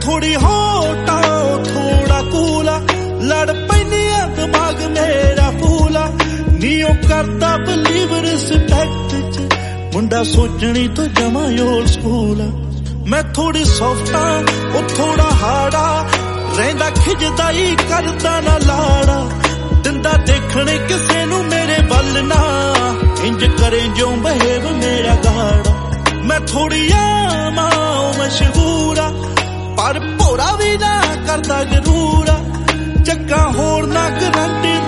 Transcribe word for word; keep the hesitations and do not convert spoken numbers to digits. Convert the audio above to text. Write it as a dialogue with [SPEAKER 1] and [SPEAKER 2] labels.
[SPEAKER 1] थोड़ी होटा थोड़ा कूला लड़ पैनिया दिमाग मेरा फूला नीओ करता बिलीव रिस्पेक्ट च मुंडा सोचनी तो जमा ओल्ड स्कूल मैं थोड़ी सॉफ्टा ओ थोड़ा हाड़ा रहंदा खिजदा ही करदा ना लाड़ा दिंदा देखने किसे नू मेरे वल ना इंज करे जो बहेव मेरा गाड़ा मैं थोड़ी आमा मशहूरा पर भोरा भी ना करदा जरूरा चक्का होर ना